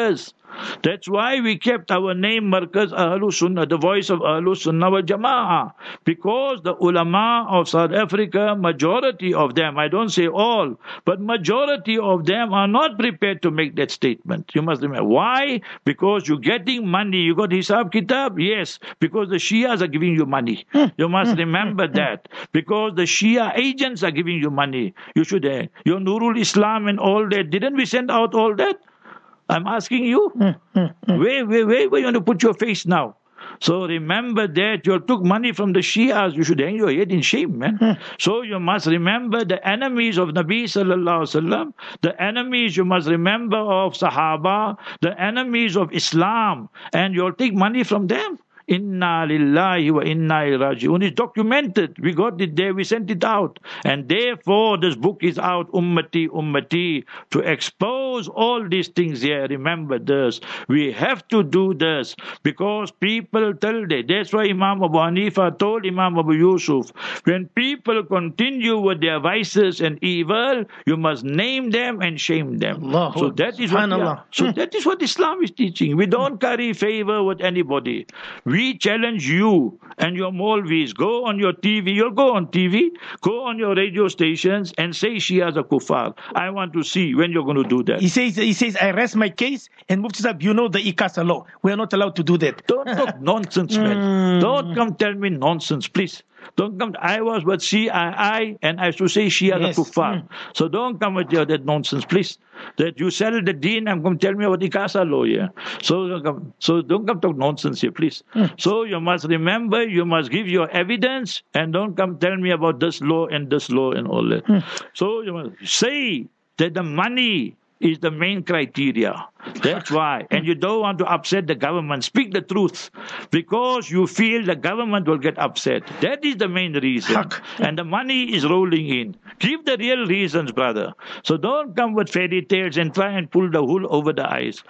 That's why we kept our name Markaz Ahlus Sunnah, the voice of Ahlus Sunnah wal Jama'ah. Because the ulama of South Africa, majority of them, I don't say all, but majority of them are not prepared to make that statement. You must remember. Why? Because you're getting money. You got Hisab Kitab? Yes. Because the Shias are giving you money. You must remember that. Because the Shia agents are giving you money. You should, uh, your Nurul Islam and all that. Didn't we send out all that? I'm asking you, where, where, where, where you want to put your face now? So remember that you took money from the Shias. You should hang your head in shame, man. So you must remember the enemies of Nabi Sallallahu Alaihi Wasallam, the enemies you must remember of Sahaba, the enemies of Islam, and you'll take money from them. Inna lillahi wa inna ilaihi raji'un. It's documented. We got it there. We sent it out. And therefore, this book is out, Ummati, Ummati, to expose all these things here. Remember this. We have to do this because people tell that. That's why Imam Abu Hanifa told Imam Abu Yusuf, when people continue with their vices and evil, you must name them and shame them. Allah. So that is what, yeah, so that is what Islam is teaching. We don't carry favor with anybody. We We challenge you and your Maulvis. Go on your T V. You'll go on T V. Go on your radio stations and say Shias are kuffar. I want to see when you're going to do that. He says, he says, I rest my case, and Mufti Sahib, you know the ICASA law. We are not allowed to do that. Don't talk nonsense, man. Don't come tell me nonsense, please. Don't come. I was with C I I, and I used to say Shia yes. are kuffar. Mm. So don't come with your that nonsense, please. That you sell the deen and come tell me about the Ikasa law here. So don't come, so don't come talk nonsense here, please. Mm. So you must remember, you must give your evidence, and don't come tell me about this law and this law and all that. Mm. So you must say that the money is the main criteria. That's why. And you don't want to upset the government. Speak the truth. Because you feel the government will get upset. That is the main reason. And the money is rolling in. Give the real reasons, brother. So don't come with fairy tales and try and pull the wool over the eyes.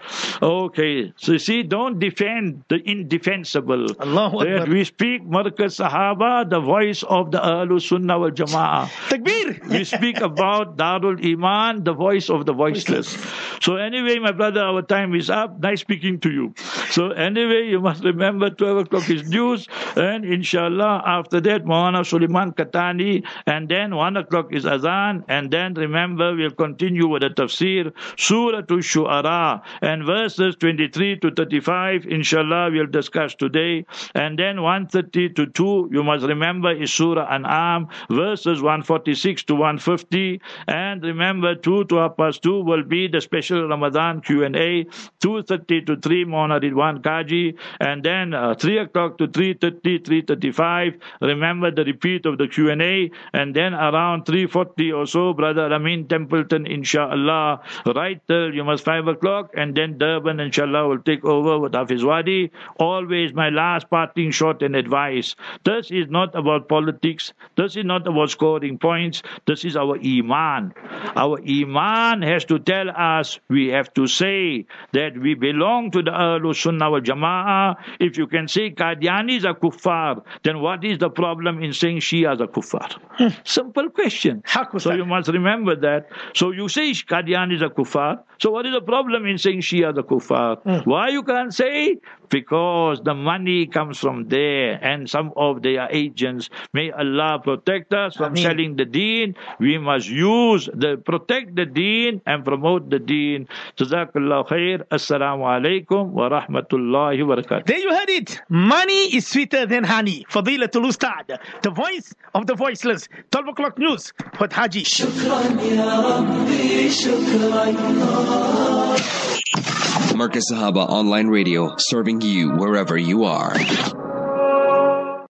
Okay. So you see, don't defend the indefensible. Allahu Akbar. We speak Markaz Sahaba, the voice of the Ahlus Sunnah wal Jama'ah. Takbir! We speak about Darul Iman, the voice of the voiceless. So anyway, my brother, our time is up. Nice speaking to you. So anyway, you must remember twelve o'clock is news. And inshallah, after that, Maulana Suleiman Katani. And then one o'clock is Azan. And then remember, we'll continue with the tafsir, Surah Ash-Shu'ara. And verses twenty-three to thirty-five, inshallah, we'll discuss today. And then one thirty to two, you must remember, is Surah An'am, verses one forty-six to one fifty. And remember, two to half past two will be the special Ramadan Q and A, two thirty to three, Maulana Ridwan Kaji, and then uh, three o'clock to three thirty, three thirty-five, remember the repeat of the Q and A, and then around three forty or so, Brother Amin Templeton, inshallah, right till you must five o'clock, and then Durban, inshallah, will take over with Hafiz Wadi. Always my last parting shot and advice. This is not about politics. This is not about scoring points. This is our Iman. Our Iman has to tell us, we have to say that we belong to the Ahlus Sunnah wal Jama'ah. If you can say Qadianis are kuffar, then what is the problem in saying Shias are kuffar? Hmm. Simple question. So you must remember that. So you say Qadianis are kuffar. So what is the problem in saying Shias are kuffar? Hmm. Why you can't say? Because the money comes from there and some of their agents. May Allah protect us from Ameen. Selling the deen. We must use the protect the deen and promote the deen. Jazakallah khair. Assalamu alaikum wa rahmatullahi wa barakatuh. There you heard it. Money is sweeter than honey. Fadilatul Ustad, the voice of the voiceless. twelve o'clock news with Haji. Shukran ya Rabbi, shukran. Markaz Sahaba Online Radio, serving you wherever you are.